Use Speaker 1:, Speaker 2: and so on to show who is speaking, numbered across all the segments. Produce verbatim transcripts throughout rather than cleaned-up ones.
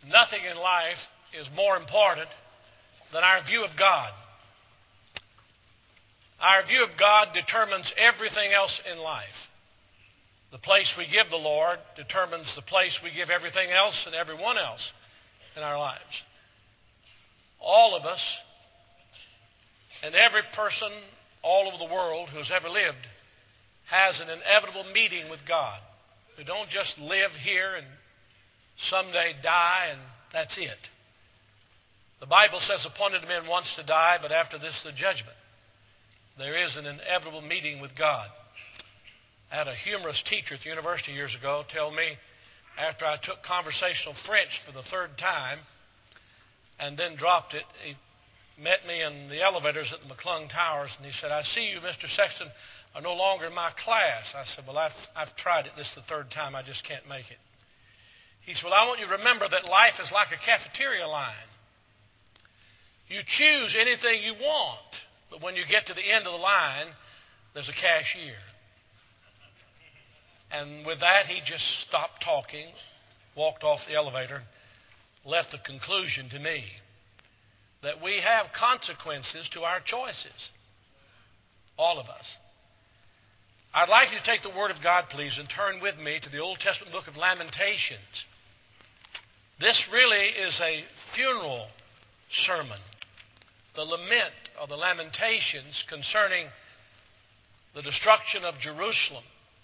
Speaker 1: Nothing in life is more important than our view of God. Our view of God determines everything else in life. The place we give the Lord determines the place we give everything else and everyone else in our lives. All of us and every person all over the world who's ever lived has an inevitable meeting with God. We don't just live here and someday die and that's it. The Bible says appointed to men once to die, but after this the judgment. There is an inevitable meeting with God. I had a humorous teacher at the university years ago tell me after I took conversational French for the third time and then dropped it, he met me in the elevators at the McClung Towers and he said, "I see you, Mister Sexton, are no longer in my class." I said, "Well, I've, I've tried it. This is the third time. I just can't make it." He said, "Well, I want you to remember that life is like a cafeteria line. You choose anything you want, but when you get to the end of the line, there's a cashier." And with that, he just stopped talking, walked off the elevator, left the conclusion to me that we have consequences to our choices, all of us. I'd like you to take the Word of God, please, and turn with me to the Old Testament book of Lamentations. This really is a funeral sermon, the lament of the Lamentations concerning the destruction of Jerusalem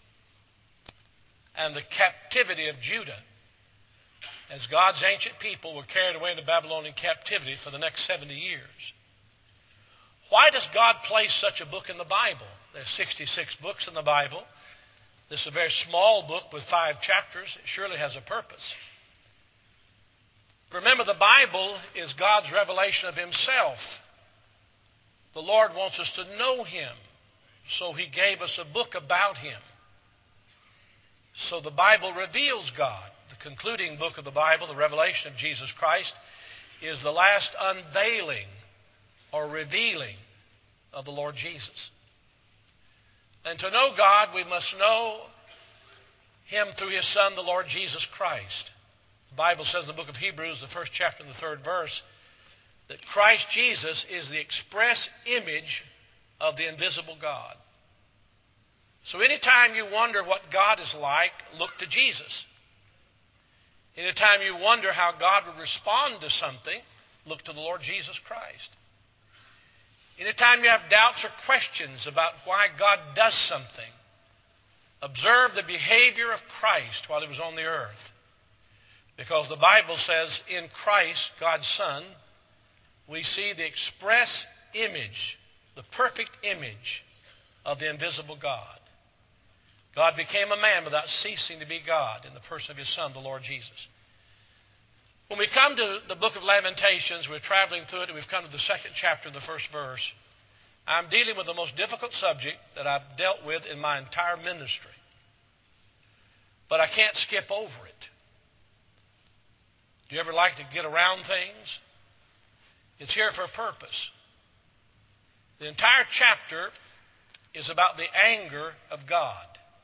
Speaker 1: and the captivity of Judah as God's ancient people were carried away into Babylonian captivity for the next seventy years. Why does God place such a book in the Bible? There's sixty-six books in the Bible. This is a very small book with five chapters. It surely has a purpose. Remember, the Bible is God's revelation of Himself. The Lord wants us to know Him, so He gave us a book about Him. So the Bible reveals God. The concluding book of the Bible, the revelation of Jesus Christ, is the last unveiling or revealing of the Lord Jesus. And to know God, we must know Him through His Son, the Lord Jesus Christ. The Bible says in the book of Hebrews, the first chapter and the third verse, that Christ Jesus is the express image of the invisible God. So anytime you wonder what God is like, look to Jesus. Anytime you wonder how God would respond to something, look to the Lord Jesus Christ. Anytime you have doubts or questions about why God does something, observe the behavior of Christ while He was on the earth. Because the Bible says in Christ, God's Son, we see the express image, the perfect image of the invisible God. God became a man without ceasing to be God in the person of His Son, the Lord Jesus. When we come to the book of Lamentations, we're traveling through it, and we've come to the second chapter, the first verse. I'm dealing with the most difficult subject that I've dealt with in my entire ministry. But I can't skip over it. Do you ever like to get around things? It's here for a purpose. The entire chapter is about the anger of God.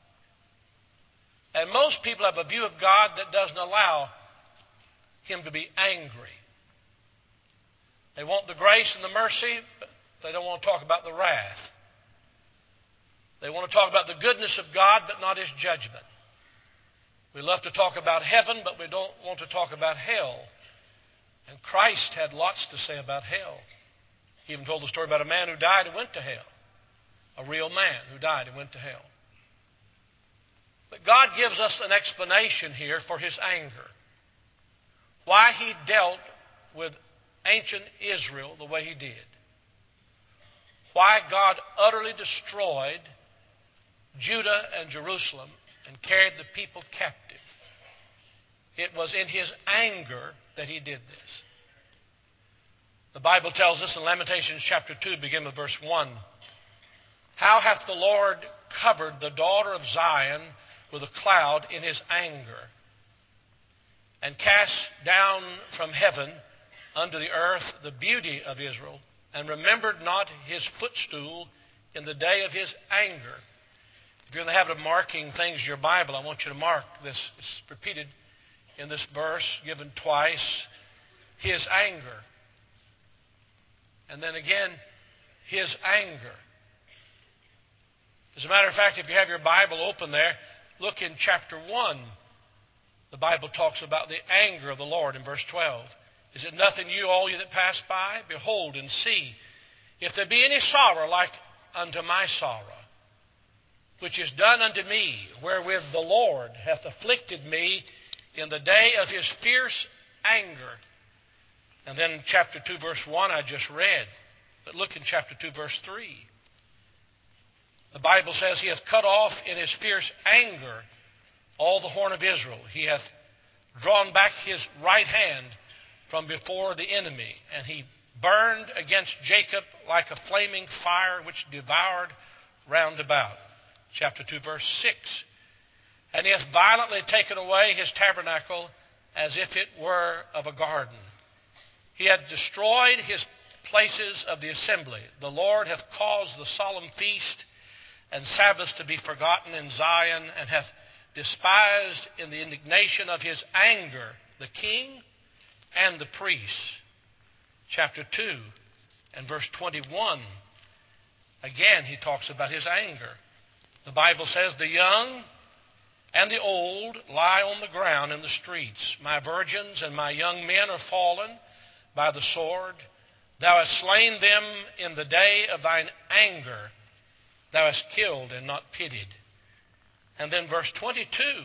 Speaker 1: And most people have a view of God that doesn't allow Him to be angry. They want the grace and the mercy, but they don't want to talk about the wrath. They want to talk about the goodness of God, but not His judgment. We love to talk about heaven, but we don't want to talk about hell. And Christ had lots to say about hell. He even told the story about a man who died and went to hell. A real man who died and went to hell. But God gives us an explanation here for His anger. Why He dealt with ancient Israel the way He did. Why God utterly destroyed Judah and Jerusalem and carried the people captive. It was in His anger that He did this. The Bible tells us in Lamentations chapter two, beginning with verse one, "How hath the Lord covered the daughter of Zion with a cloud in His anger, and cast down from heaven unto the earth the beauty of Israel, and remembered not His footstool in the day of His anger." If you're in the habit of marking things in your Bible, I want you to mark this. It's repeated in this verse, given twice, his anger. And then again, his anger. As a matter of fact, if you have your Bible open there, look in chapter one. The Bible talks about the anger of the Lord in verse twelve. Is it nothing you, all you that pass by? Behold and see, if there be any sorrow like unto my sorrow, which is done unto me, wherewith the Lord hath afflicted me in the day of his fierce anger. And then chapter two, verse one, I just read. But look in chapter two, verse three. The Bible says, he hath cut off in his fierce anger all the horn of Israel. He hath drawn back his right hand from before the enemy, and he burned against Jacob like a flaming fire which devoured round about. Chapter two, verse six. And he hath violently taken away his tabernacle as if it were of a garden. He hath destroyed his places of the assembly. The Lord hath caused the solemn feast and Sabbaths to be forgotten in Zion, and hath despised in the indignation of his anger the king and the priests. Chapter two and verse twenty-one. Again, he talks about his anger. The Bible says, the young and the old lie on the ground in the streets. My virgins and my young men are fallen by the sword. Thou hast slain them in the day of thine anger. Thou hast killed and not pitied. And then verse twenty-two.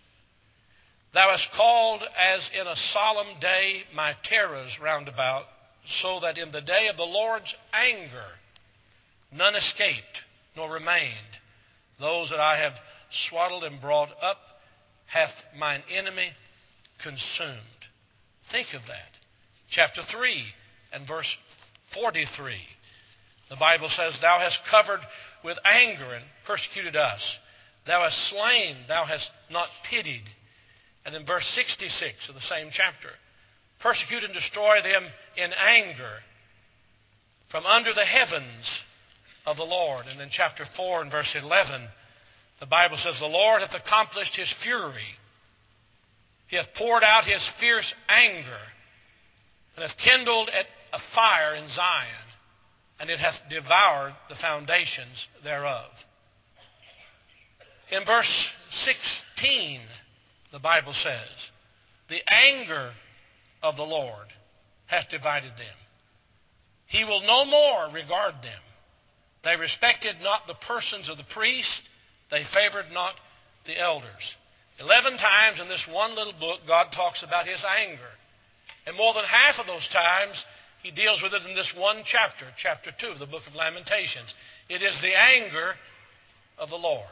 Speaker 1: Thou hast called as in a solemn day my terrors round about, so that in the day of the Lord's anger none escaped nor remained. Those that I have swaddled and brought up hath mine enemy consumed. Think of that. Chapter three and verse forty-three. The Bible says, thou hast covered with anger and persecuted us. Thou hast slain, thou hast not pitied. And in verse sixty-six of the same chapter, persecute and destroy them in anger from under the heavens of the Lord. And in chapter four and verse eleven, the Bible says, the Lord hath accomplished his fury. He hath poured out his fierce anger, and hath kindled at a fire in Zion, and it hath devoured the foundations thereof. In verse sixteen, the Bible says, the anger of the Lord hath divided them. He will no more regard them. They respected not the persons of the priest. They favored not the elders. Eleven times in this one little book, God talks about his anger. And more than half of those times, he deals with it in this one chapter, chapter two of the book of Lamentations. It is the anger of the Lord.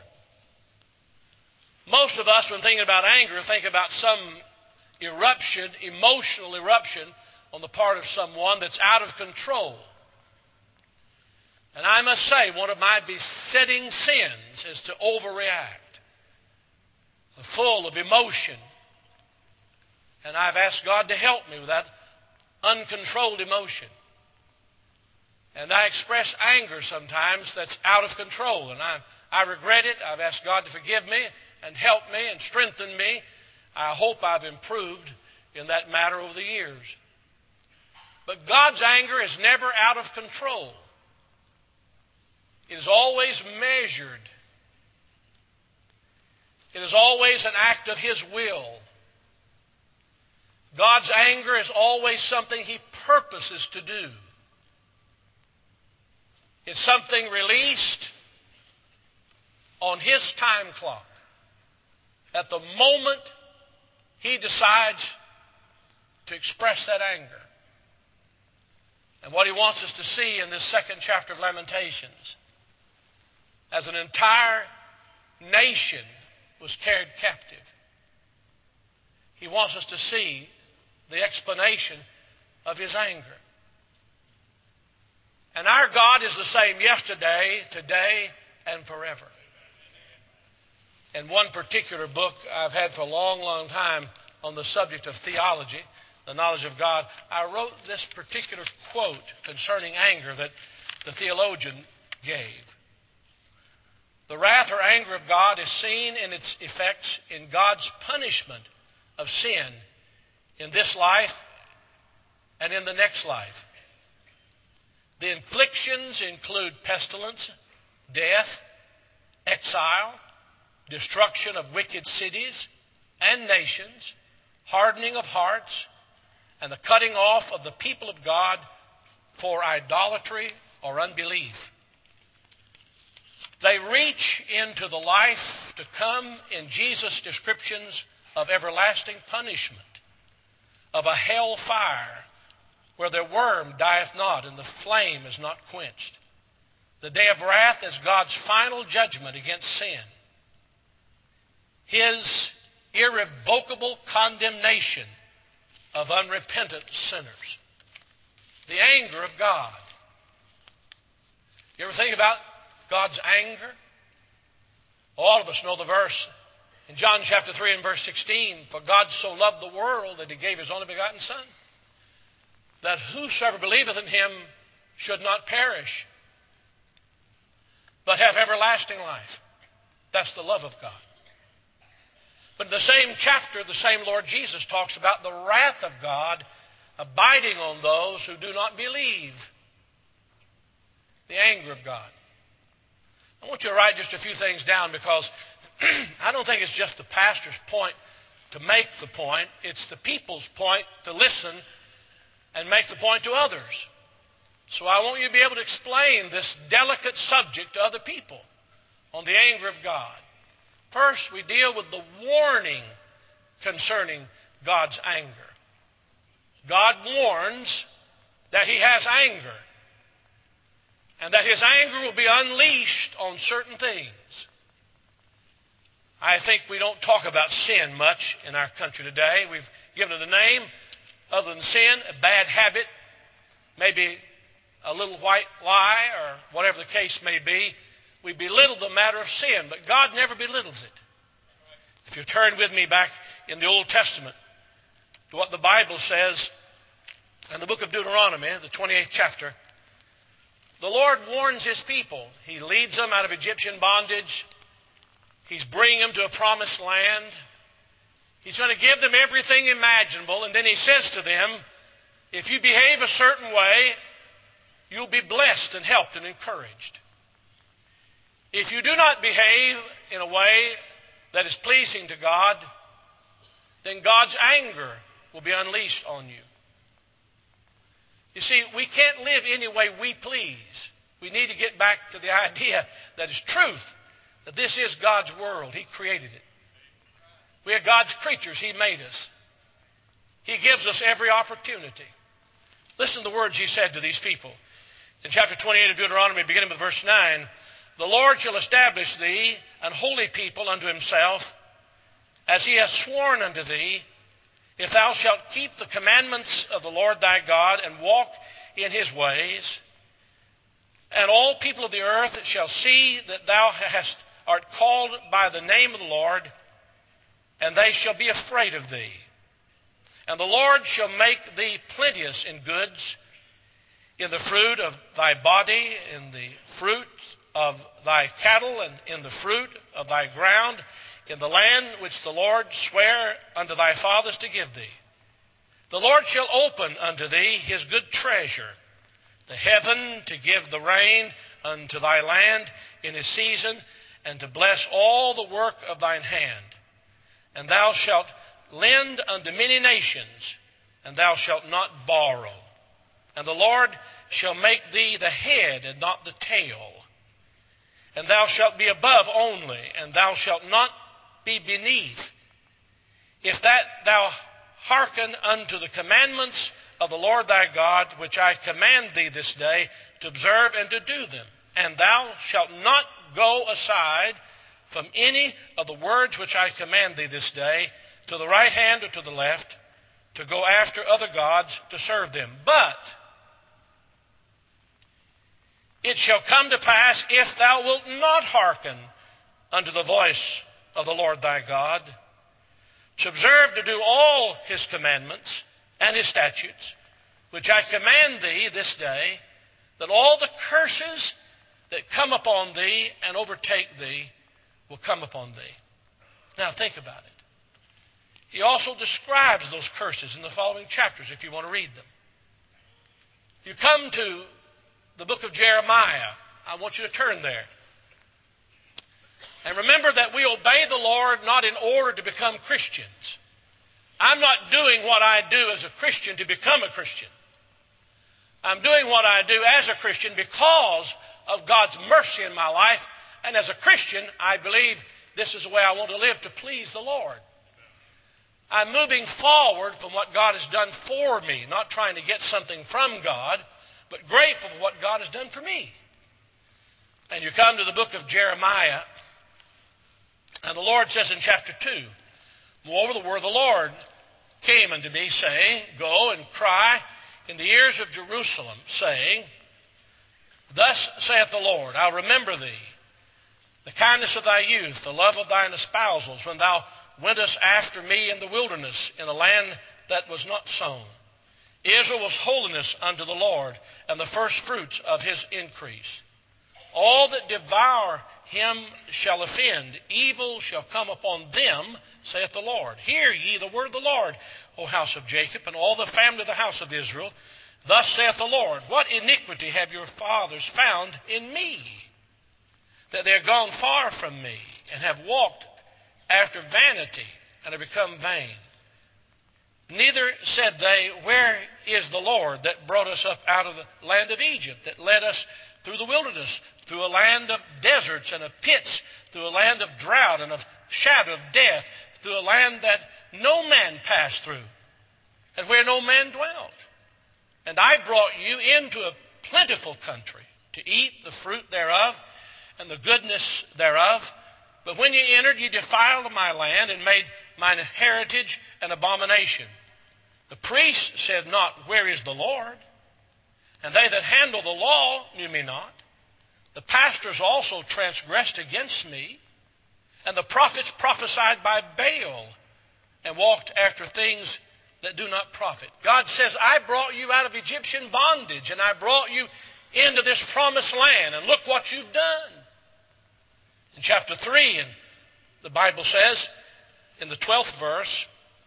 Speaker 1: Most of us, when thinking about anger, think about some eruption, emotional eruption on the part of someone that's out of control. And I must say, one of my besetting sins is to overreact, full of emotion. And I've asked God to help me with that uncontrolled emotion. And I express anger sometimes that's out of control. And I, I regret it. I've asked God to forgive me and help me and strengthen me. I hope I've improved in that matter over the years. But God's anger is never out of control. It is always measured. It is always an act of his will. God's anger is always something he purposes to do. It's something released on his time clock at the moment he decides to express that anger. And what he wants us to see in this second chapter of Lamentations, as an entire nation was carried captive, he wants us to see the explanation of his anger. And our God is the same yesterday, today, and forever. In one particular book I've had for a long, long time on the subject of theology, the knowledge of God, I wrote this particular quote concerning anger that the theologian gave. The wrath or anger of God is seen in its effects in God's punishment of sin in this life and in the next life. The inflictions include pestilence, death, exile, destruction of wicked cities and nations, hardening of hearts, and the cutting off of the people of God for idolatry or unbelief. They reach into the life to come in Jesus' descriptions of everlasting punishment, of a hell fire where the worm dieth not and the flame is not quenched. The day of wrath is God's final judgment against sin. His irrevocable condemnation of unrepentant sinners. The anger of God. You ever think about God's anger? All of us know the verse in John chapter three and verse sixteen. For God so loved the world that he gave his only begotten Son, that whosoever believeth in him should not perish, but have everlasting life. That's the love of God. But in the same chapter, the same Lord Jesus talks about the wrath of God abiding on those who do not believe. The anger of God. I want you to write just a few things down, because I don't think it's just the pastor's point to make the point. It's the people's point to listen and make the point to others. So I want you to be able to explain this delicate subject to other people on the anger of God. First, we deal with the warning concerning God's anger. God warns that he has anger, and that his anger will be unleashed on certain things. I think we don't talk about sin much in our country today. We've given it a name other than sin, a bad habit, maybe a little white lie, or whatever the case may be. We belittle the matter of sin, but God never belittles it. If you turn with me back in the Old Testament to what the Bible says in the book of Deuteronomy, the twenty-eighth chapter, the Lord warns his people. He leads them out of Egyptian bondage. He's bringing them to a promised land. He's going to give them everything imaginable, and then he says to them, if you behave a certain way, you'll be blessed and helped and encouraged. If you do not behave in a way that is pleasing to God, then God's anger will be unleashed on you. You see, we can't live any way we please. We need to get back to the idea that is truth, that this is God's world. He created it. We are God's creatures. He made us. He gives us every opportunity. Listen to the words he said to these people. In chapter twenty-eight of Deuteronomy, beginning with verse nine, the Lord shall establish thee an holy people unto himself, as he hath sworn unto thee, if thou shalt keep the commandments of the Lord thy God, and walk in his ways. And all people of the earth shall see that thou hast art called by the name of the Lord, and they shall be afraid of thee. And the Lord shall make thee plenteous in goods, in the fruit of thy body, in the fruit of thy cattle, and in the fruit of thy ground, in the land which the Lord sware unto thy fathers to give thee. The Lord shall open unto thee his good treasure, the heaven to give the rain unto thy land in his season, and to bless all the work of thine hand. And thou shalt lend unto many nations, and thou shalt not borrow. And the Lord shall make thee the head and not the tail. And thou shalt be above only, and thou shalt not be beneath, if that thou hearken unto the commandments of the Lord thy God, which I command thee this day, to observe and to do them. And thou shalt not go aside from any of the words which I command thee this day, to the right hand or to the left, to go after other gods to serve them. But it shall come to pass, if thou wilt not hearken unto the voice of the Lord thy God, to observe to do all his commandments and his statutes, which I command thee this day, that all the curses that come upon thee and overtake thee will come upon thee. Now think about it. He also describes those curses in the following chapters if you want to read them. You come to the book of Jeremiah. I want you to turn there. And remember that we obey the Lord not in order to become Christians. I'm not doing what I do as a Christian to become a Christian. I'm doing what I do as a Christian because of God's mercy in my life. And as a Christian, I believe this is the way I want to live to please the Lord. I'm moving forward from what God has done for me, not trying to get something from God, but grateful for what God has done for me. And you come to the book of Jeremiah, and the Lord says in chapter two, moreover, the word of the Lord came unto me, saying, go and cry in the ears of Jerusalem, saying, thus saith the Lord, I'll remember thee, the kindness of thy youth, the love of thine espousals, when thou wentest after me in the wilderness, in a land that was not sown. Israel was holiness unto the Lord, and the first fruits of his increase. All that devour him shall offend. Evil shall come upon them, saith the Lord. Hear ye the word of the Lord, O house of Jacob, and all the family of the house of Israel. Thus saith the Lord, what iniquity have your fathers found in me, that they are gone far from me, and have walked after vanity, and have become vain. Neither said they, where is the Lord that brought us up out of the land of Egypt, that led us through the wilderness, through a land of deserts and of pits, through a land of drought and of shadow of death, through a land that no man passed through, and where no man dwelt. And I brought you into a plentiful country, to eat the fruit thereof, and the goodness thereof. But when ye entered, ye defiled my land, and made mine heritage an abomination. The priests said not, where is the Lord? And they that handle the law knew me not. The pastors also transgressed against me, and the prophets prophesied by Baal, and walked after things that do not profit. God says, I brought you out of Egyptian bondage, and I brought you into this promised land, and look what you've done. In chapter three, and the Bible says, in the twelfth verse,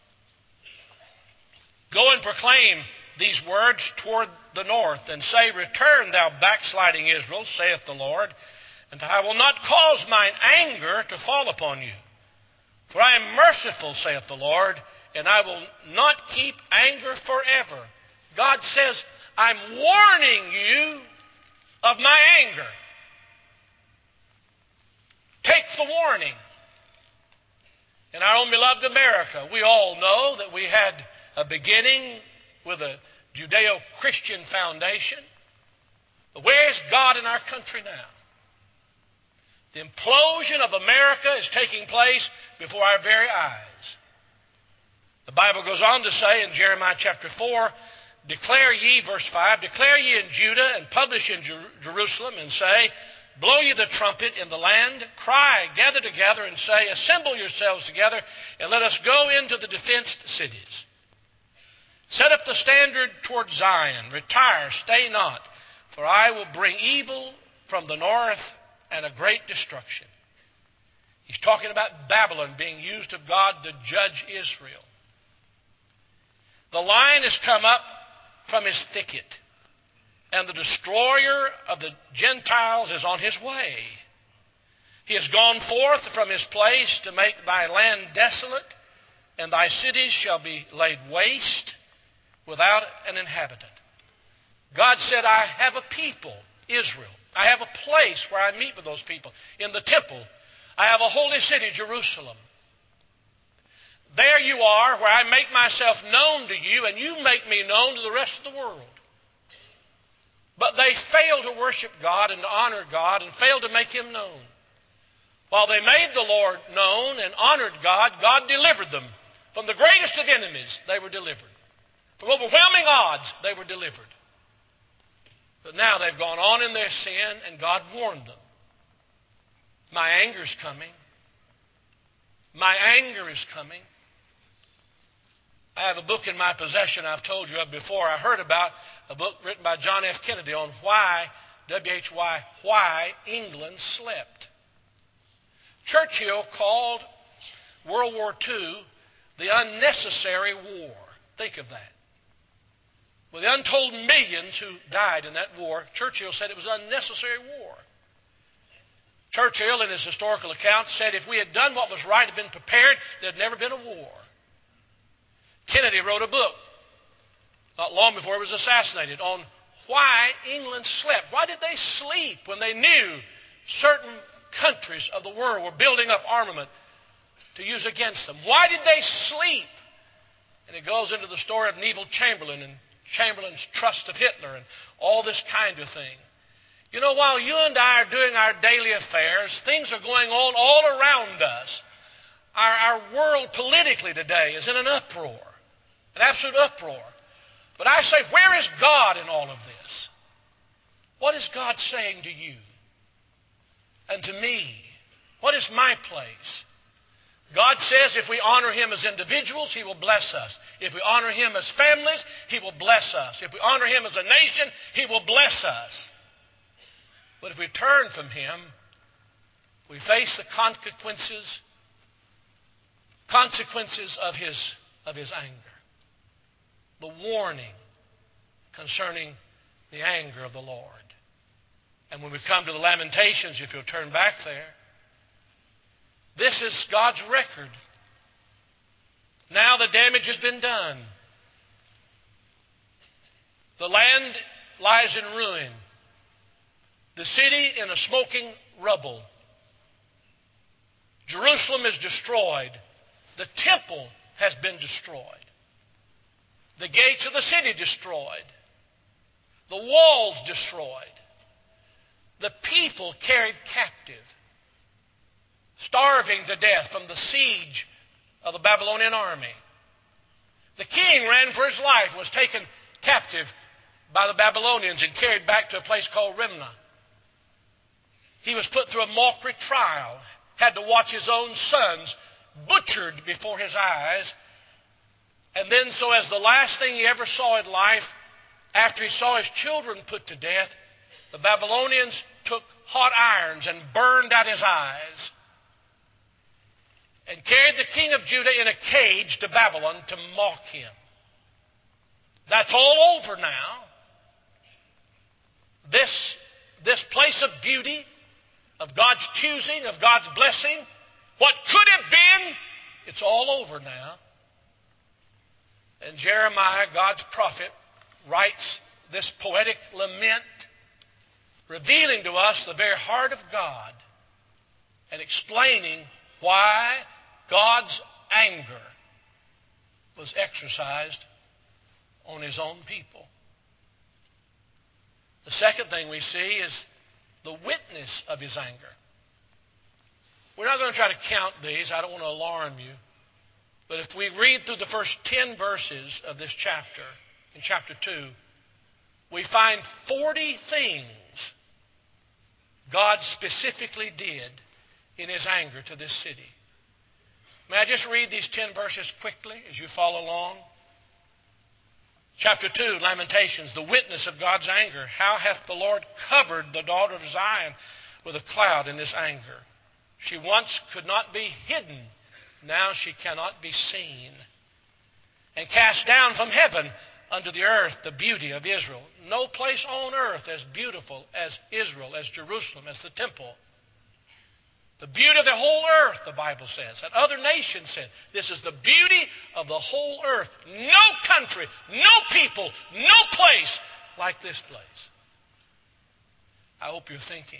Speaker 1: go and proclaim these words toward the north, and say, return, thou backsliding Israel, saith the Lord, and I will not cause mine anger to fall upon you. For I am merciful, saith the Lord, and I will not keep anger forever. God says, I'm warning you of my anger. Take the warning. In our own beloved America, we all know that we had a beginning with a Judeo-Christian foundation. But where is God in our country now? The implosion of America is taking place before our very eyes. The Bible goes on to say in Jeremiah chapter four, declare ye, verse five, declare ye in Judah and publish in Jer- Jerusalem and say, blow ye the trumpet in the land, cry, gather together and say, assemble yourselves together and let us go into the defenced cities. Set up the standard toward Zion, retire, stay not, for I will bring evil from the north and a great destruction. He's talking about Babylon being used of God to judge Israel. The lion has come up from his thicket, and the destroyer of the Gentiles is on his way. He has gone forth from his place to make thy land desolate, and thy cities shall be laid waste without an inhabitant. God said, I have a people, Israel. I have a place where I meet with those people, in the temple. I have a holy city, Jerusalem. There you are, where I make myself known to you, and you make me known to the rest of the world. But they failed to worship God and to honor God, and failed to make him known. While they made the Lord known and honored God, God delivered them. From the greatest of enemies, they were delivered. From overwhelming odds, they were delivered. But now they've gone on in their sin, and God warned them. My anger is coming. My anger is coming. I have a book in my possession I've told you of before. I heard about a book written by John F. Kennedy on why, W H Y, why England slept. Churchill called World War Two the unnecessary war. Think of that. With the untold millions who died in that war, Churchill said it was an unnecessary war. Churchill, in his historical account, said if we had done what was right, had been prepared, there had never been a war. Kennedy wrote a book not long before he was assassinated on why England slept. Why did they sleep when they knew certain countries of the world were building up armament to use against them? Why did they sleep? And it goes into the story of Neville Chamberlain and Chamberlain's trust of Hitler and all this kind of thing. You know, while you and I are doing our daily affairs, things are going on all around us. Our, our world politically today is in an uproar, an absolute uproar. But I say, where is God in all of this? What is God saying to you and to me? What is my place? God says if we honor Him as individuals, He will bless us. If we honor Him as families, He will bless us. If we honor Him as a nation, He will bless us. But if we turn from Him, we face the consequences, consequences of His, of His anger. The warning concerning the anger of the Lord. And when we come to the Lamentations, if you'll turn back there, this is God's record. Now the damage has been done. The land lies in ruin. The city in a smoking rubble. Jerusalem is destroyed. The temple has been destroyed. The gates of the city destroyed. The walls destroyed. The people carried captive, starving to death from the siege of the Babylonian army. The king ran for his life, was taken captive by the Babylonians and carried back to a place called Riblah. He was put through a mockery trial, had to watch his own sons butchered before his eyes. And then, so as the last thing he ever saw in life, after he saw his children put to death, the Babylonians took hot irons and burned out his eyes and carried the king of Judah in a cage to Babylon to mock him. That's all over now. This, this place of beauty, of God's choosing, of God's blessing, what could have been, it's all over now. And Jeremiah, God's prophet, writes this poetic lament, revealing to us the very heart of God and explaining why God's anger was exercised on His own people. The second thing we see is the witness of His anger. We're not going to try to count these. I don't want to alarm you. But if we read through the first ten verses of this chapter, in chapter two, we find forty things God specifically did in His anger to this city. May I just read these ten verses quickly as you follow along? Chapter two, Lamentations, the witness of God's anger. How hath the Lord covered the daughter of Zion with a cloud in this anger? She once could not be hidden. Now she cannot be seen. And cast down from heaven unto the earth the beauty of Israel. No place on earth as beautiful as Israel, as Jerusalem, as the temple. The beauty of the whole earth, the Bible says. And other nations said, this is the beauty of the whole earth. No country, no people, no place like this place. I hope you're thinking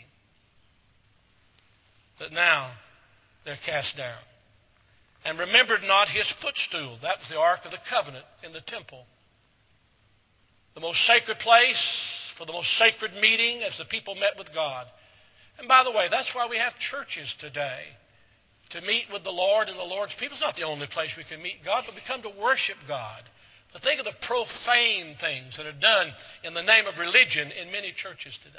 Speaker 1: that now they're cast down. And remembered not His footstool. That was the Ark of the Covenant in the temple. The most sacred place for the most sacred meeting as the people met with God. And by the way, that's why we have churches today, to meet with the Lord and the Lord's people. It's not the only place we can meet God, but we come to worship God. But think of the profane things that are done in the name of religion in many churches today.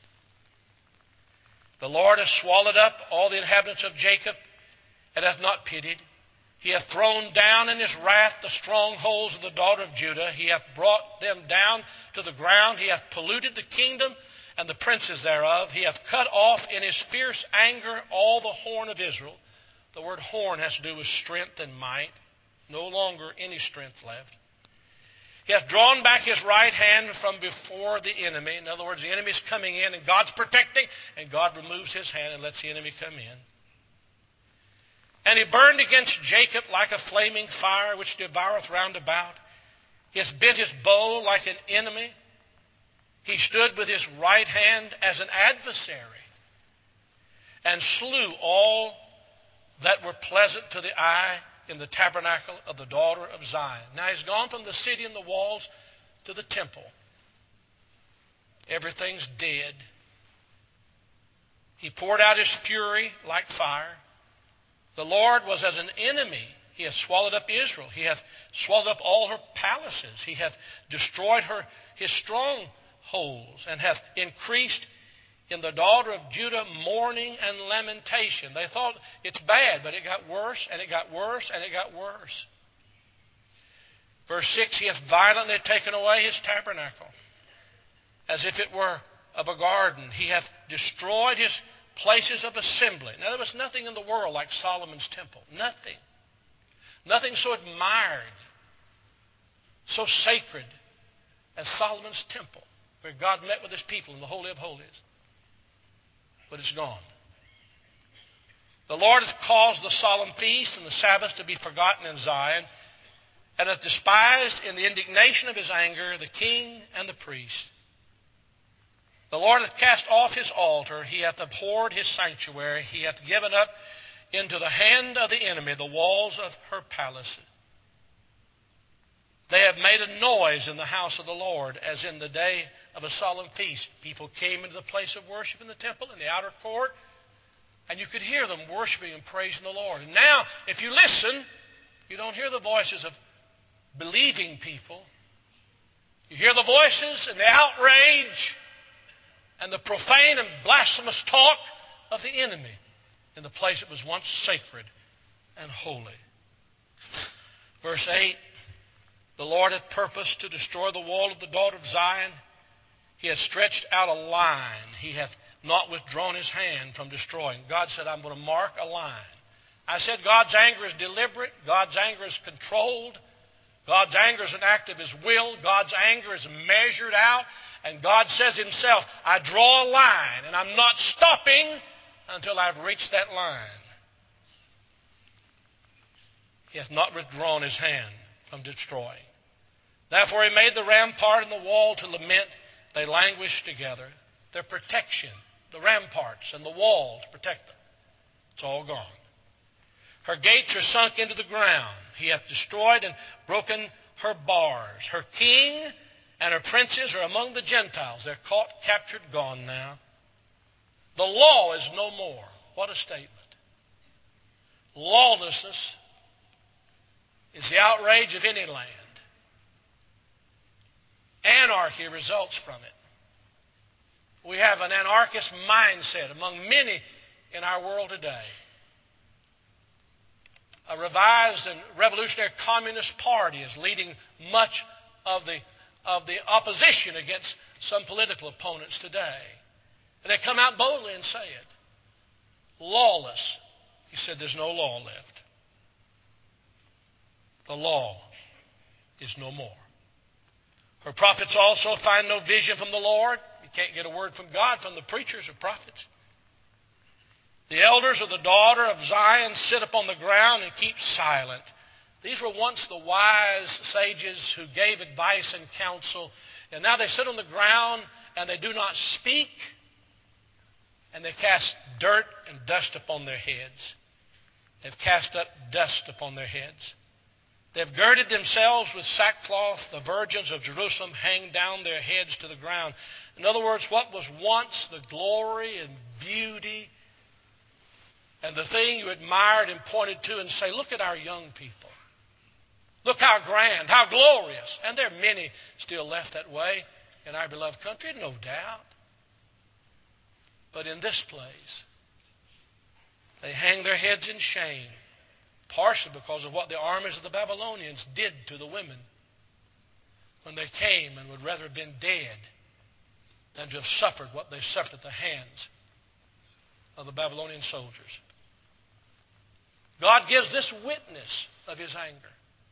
Speaker 1: The Lord has swallowed up all the inhabitants of Jacob and hath not pitied. He hath thrown down in His wrath the strongholds of the daughter of Judah. He hath brought them down to the ground. He hath polluted the kingdom and the princes thereof. He hath cut off in His fierce anger all the horn of Israel. The word horn has to do with strength and might. No longer any strength left. He hath drawn back his right hand from before the enemy. In other words, the enemy is coming in and God's protecting, and God removes his hand and lets the enemy come in. And he burned against Jacob like a flaming fire which devoureth round about. He hath bent his bow like an enemy. He stood with his right hand as an adversary, and slew all that were pleasant to the eye in the tabernacle of the daughter of Zion. Now he's gone from the city and the walls to the temple. Everything's dead. He poured out his fury like fire. The Lord was as an enemy. He hath swallowed up Israel. He hath swallowed up all her palaces. He hath destroyed her his strongholds, and hath increased in the daughter of Judah mourning and lamentation. They thought it's bad, but it got worse, and it got worse, and it got worse. Verse six, he hath violently taken away his tabernacle, as if it were of a garden. He hath destroyed his places of assembly. Now, there was nothing in the world like Solomon's temple. Nothing. Nothing so admired, so sacred as Solomon's temple, where God met with his people in the Holy of Holies. But it's gone. The Lord hath caused the solemn feast and the Sabbath to be forgotten in Zion, and hath despised in the indignation of his anger the king and the priest. The Lord hath cast off his altar. He hath abhorred his sanctuary. He hath given up into the hand of the enemy the walls of her palaces. They have made a noise in the house of the Lord, as in the day of a solemn feast. People came into the place of worship in the temple, in the outer court, and you could hear them worshiping and praising the Lord. And now, if you listen, you don't hear the voices of believing people. You hear the voices and the outrage and the profane and blasphemous talk of the enemy in the place that was once sacred and holy. Verse eight, the Lord hath purposed to destroy the wall of the daughter of Zion. He hath stretched out a line. He hath not withdrawn his hand from destroying. God said, I'm going to mark a line. I said God's anger is deliberate. God's anger is controlled. God's anger is an act of his will. God's anger is measured out. And God says himself, I draw a line, and I'm not stopping until I've reached that line. He hath not withdrawn his hand from destroying. Therefore he made the rampart and the wall to lament. They languished together. Their protection, the ramparts and the wall to protect them, it's all gone. Her gates are sunk into the ground. He hath destroyed and broken her bars. Her king and her princes are among the Gentiles. They're caught, captured, gone now. The law is no more. What a statement. Lawlessness is the outrage of any land. Anarchy results from it. We have an anarchist mindset among many in our world today. A revised and revolutionary communist party is leading much of the, of the opposition against some political opponents today. And they come out boldly and say it. Lawless. He said there's no law left. The law is no more. Her prophets also find no vision from the Lord. You can't get a word from God from the preachers or prophets. The elders of the daughter of Zion sit upon the ground and keep silent. These were once the wise sages who gave advice and counsel, and now they sit on the ground and they do not speak, and they cast dirt and dust upon their heads. They've cast up dust upon their heads. They've girded themselves with sackcloth. The virgins of Jerusalem hang down their heads to the ground. In other words, what was once the glory and beauty and the thing you admired and pointed to and say, look at our young people. Look how grand, how glorious. And there are many still left that way in our beloved country, no doubt. But in this place, they hang their heads in shame, partially because of what the armies of the Babylonians did to the women when they came and would rather have been dead than to have suffered what they suffered at the hands of the Babylonian soldiers. God gives this witness of his anger.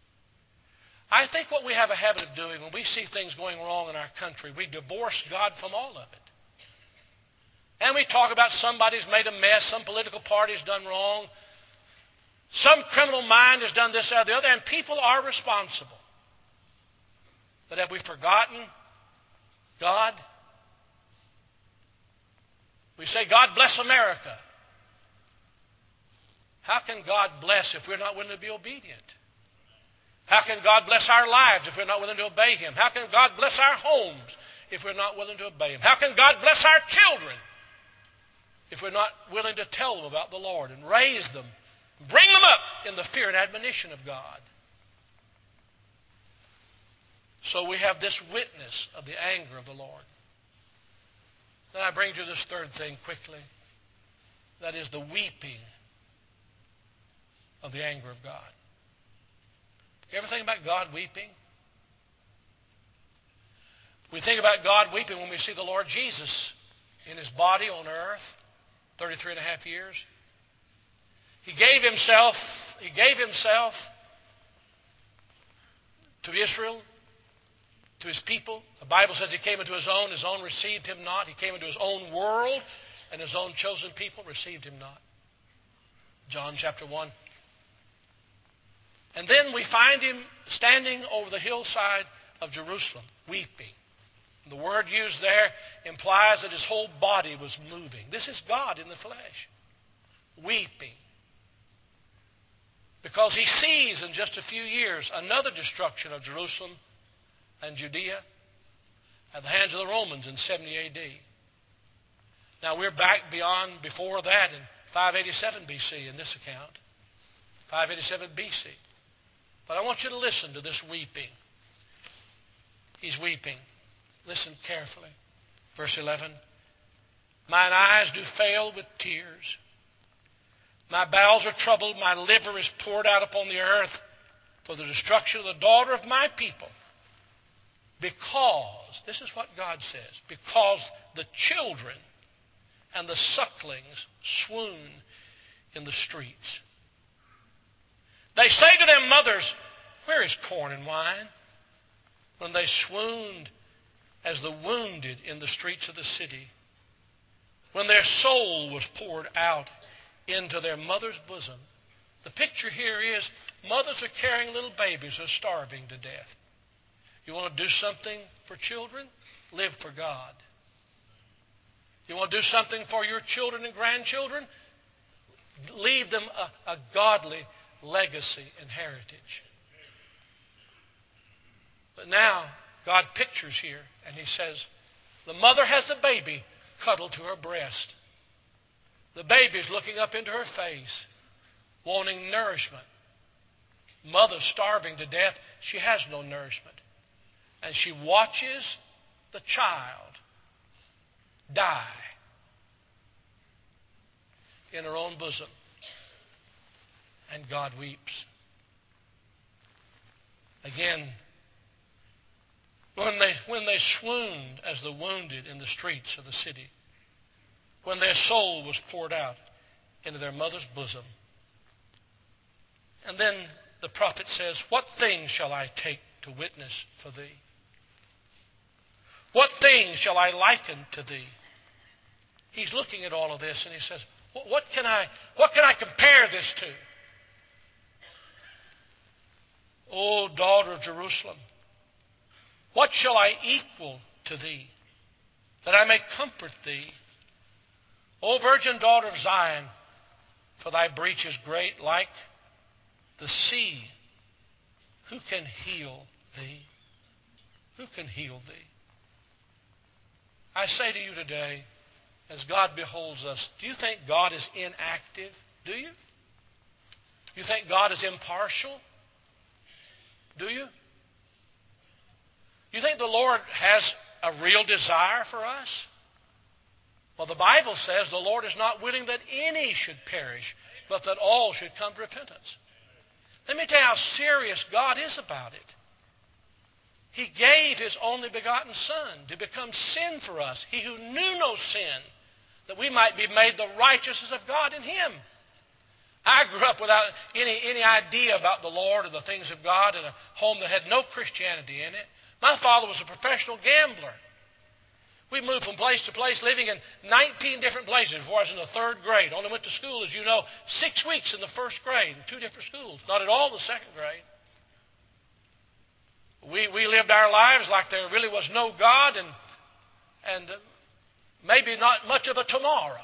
Speaker 1: I think what we have a habit of doing when we see things going wrong in our country, we divorce God from all of it. And we talk about somebody's made a mess, some political party's done wrong, some criminal mind has done this or the other, and people are responsible. But have we forgotten God? We say, God bless America. How can God bless if we're not willing to be obedient? How can God bless our lives if we're not willing to obey Him? How can God bless our homes if we're not willing to obey Him? How can God bless our children if we're not willing to tell them about the Lord and raise them, bring them up in the fear and admonition of God? So we have this witness of the anger of the Lord. Then I bring you this third thing quickly. That is the weeping of the anger of God. You ever think about God weeping? We think about God weeping when we see the Lord Jesus in His body on earth, thirty-three and a half years. He gave Himself, He gave Himself to Israel, to His people. The Bible says He came into His own, His own received Him not. He came into His own world, and His own chosen people received Him not. John chapter one. And then we find Him standing over the hillside of Jerusalem, weeping. The word used there implies that His whole body was moving. This is God in the flesh, weeping. Because He sees in just a few years another destruction of Jerusalem and Judea at the hands of the Romans in seventy A D. Now we're back beyond, before that in five eighty-seven B C in this account. five eighty-seven B C. But I want you to listen to this weeping. He's weeping. Listen carefully. Verse eleven. Mine eyes do fail with tears. My bowels are troubled. My liver is poured out upon the earth for the destruction of the daughter of my people. Because, this is what God says, because the children and the sucklings swoon in the streets. They say to their mothers, where is corn and wine? When they swooned as the wounded in the streets of the city. When their soul was poured out into their mother's bosom. The picture here is mothers are carrying little babies who are starving to death. You want to do something for children? Live for God. You want to do something for your children and grandchildren? Leave them a, a godly legacy and heritage. But now, God pictures here, and He says, the mother has a baby cuddled to her breast. The baby's looking up into her face, wanting nourishment. Mother starving to death, she has no nourishment. And she watches the child die in her own bosom. And God weeps. Again, when they, when they swooned as the wounded in the streets of the city, when their soul was poured out into their mother's bosom. And then the prophet says, what things shall I take to witness for thee? What things shall I liken to thee? He's looking at all of this and he says, what can I, what can I compare this to? O daughter of Jerusalem, what shall I equal to thee, that I may comfort thee? O virgin daughter of Zion, for thy breach is great like the sea. Who can heal thee? Who can heal thee? I say to you today, as God beholds us, do you think God is inactive? Do you? You think God is impartial? Do you? You think the Lord has a real desire for us? Well, the Bible says the Lord is not willing that any should perish, but that all should come to repentance. Let me tell you how serious God is about it. He gave His only begotten Son to become sin for us, He who knew no sin, that we might be made the righteousness of God in Him. I grew up without any, any idea about the Lord or the things of God in a home that had no Christianity in it. My father was a professional gambler. We moved from place to place, living in nineteen different places before I was in the third grade. Only went to school, as you know, six weeks in the first grade in two different schools. Not at all the second grade. We, we lived our lives like there really was no God and, and maybe not much of a tomorrow.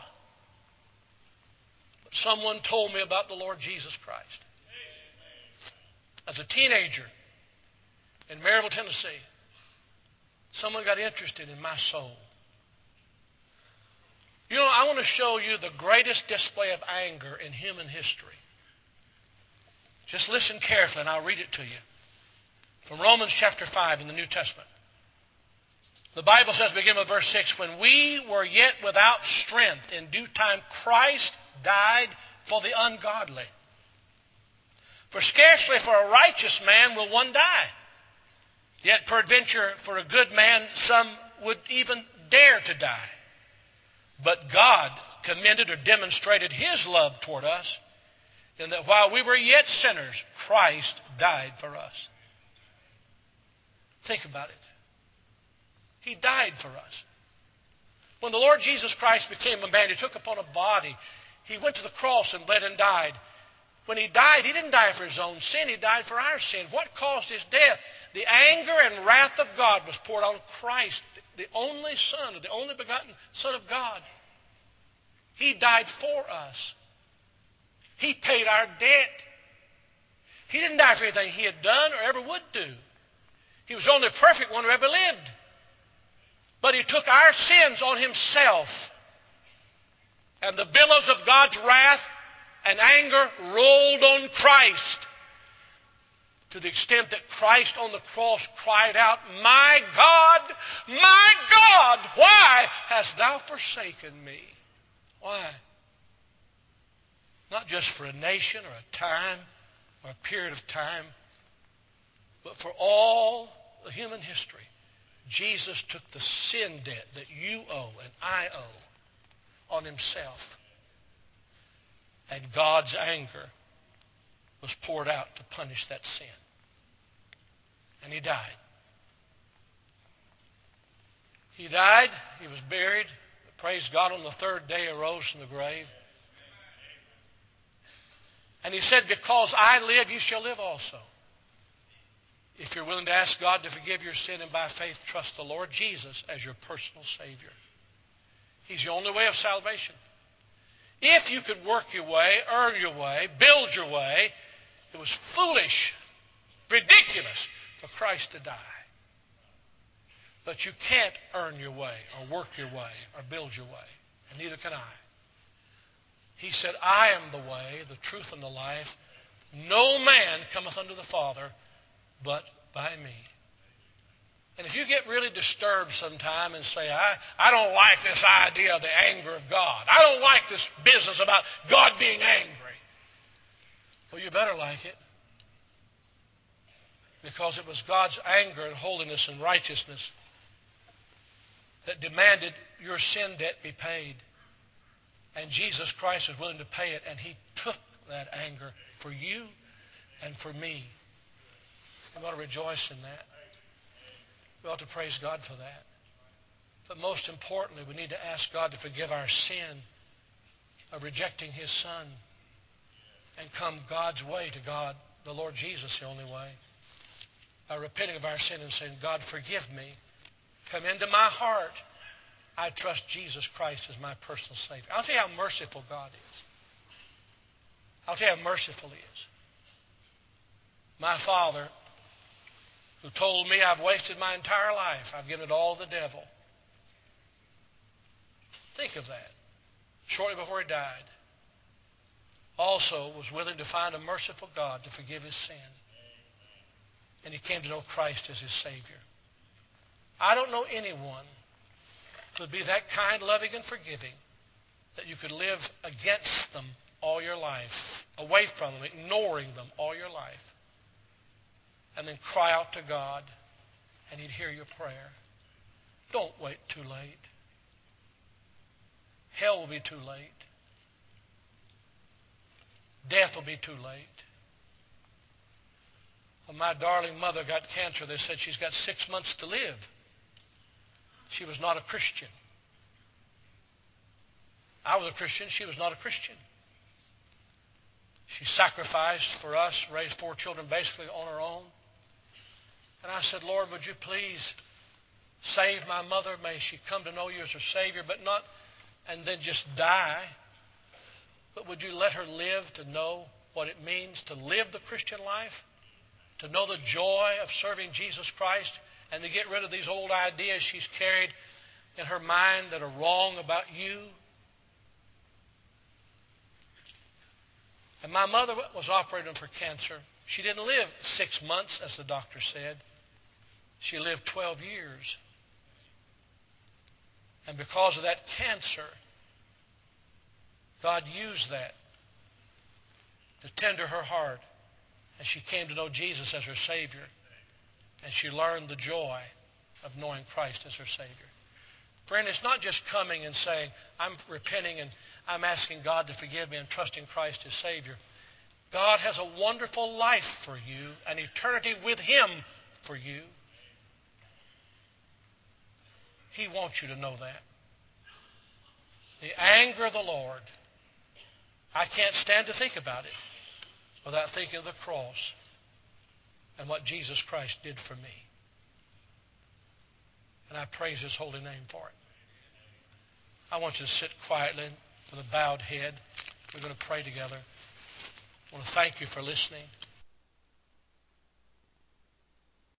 Speaker 1: But someone told me about the Lord Jesus Christ. As a teenager in Maryville, Tennessee, someone got interested in my soul. You know, I want to show you the greatest display of anger in human history. Just listen carefully and I'll read it to you. From Romans chapter five in the New Testament. The Bible says, beginning with verse six, when we were yet without strength, in due time Christ died for the ungodly. For scarcely for a righteous man will one die. Yet peradventure for a good man some would even dare to die. But God commended or demonstrated His love toward us, in that while we were yet sinners, Christ died for us. Think about it. He died for us. When the Lord Jesus Christ became a man, He took upon a body. He went to the cross and bled and died. When He died, He didn't die for His own sin. He died for our sin. What caused His death? The anger and wrath of God was poured on Christ, the only Son, the only begotten Son of God. He died for us. He paid our debt. He didn't die for anything He had done or ever would do. He was the only perfect one who ever lived. But He took our sins on Himself. And the billows of God's wrath and anger rolled on Christ, to the extent that Christ on the cross cried out, my God, my God, why hast thou forsaken me? Why? Not just for a nation or a time or a period of time, but for all the human history. Jesus took the sin debt that you owe and I owe on Himself. And God's anger was poured out to punish that sin. And He died. He died. He was buried. Praise God, on the third day arose from the grave. And He said, because I live, you shall live also. If you're willing to ask God to forgive your sin and by faith trust the Lord Jesus as your personal Savior. He's the only way of salvation. If you could work your way, earn your way, build your way, it was foolish, ridiculous for Christ to die. But you can't earn your way or work your way or build your way, and neither can I. He said, I am the way, the truth, and the life. No man cometh unto the Father but by me. And if you get really disturbed sometime and say, I, I don't like this idea of the anger of God. I don't like this business about God being angry. Well, you better like it. Because it was God's anger and holiness and righteousness that demanded your sin debt be paid. And Jesus Christ was willing to pay it, and He took that anger for you and for me. We ought to rejoice in that. We ought to praise God for that. But most importantly, we need to ask God to forgive our sin of rejecting His Son and come God's way to God, the Lord Jesus, the only way. By repenting of our sin and saying, God, forgive me. Come into my heart. I trust Jesus Christ as my personal Savior. I'll tell you how merciful God is. I'll tell you how merciful He is. My father, who told me I've wasted my entire life, I've given it all to the devil. Think of that. Shortly before he died, also was willing to find a merciful God to forgive his sin. And he came to know Christ as his Savior. I don't know anyone who would be that kind, loving, and forgiving that you could live against them all your life, away from them, ignoring them all your life, and then cry out to God, and He'd hear your prayer. Don't wait too late. Hell will be too late. Death will be too late. When my darling mother got cancer, they said she's got six months to live. She was not a Christian. I was a Christian. She was not a Christian. She sacrificed for us, raised four children basically on her own. And I said, Lord, would you please save my mother? May she come to know you as her Savior, but not and then just die. But would you let her live to know what it means to live the Christian life, to know the joy of serving Jesus Christ, and to get rid of these old ideas she's carried in her mind that are wrong about you. And my mother was operating for cancer. She didn't live six months, as the doctor said. She lived twelve years. And because of that cancer, God used that to tender her heart. And she came to know Jesus as her Savior. And she learned the joy of knowing Christ as her Savior. Friend, it's not just coming and saying, I'm repenting and I'm asking God to forgive me and trusting Christ as Savior. God has a wonderful life for you, an eternity with Him for you. He wants you to know that. The anger of the Lord, I can't stand to think about it without thinking of the cross and what Jesus Christ did for me. And I praise His holy name for it. I want you to sit quietly with a bowed head. We're going to pray together. I want to thank you for listening.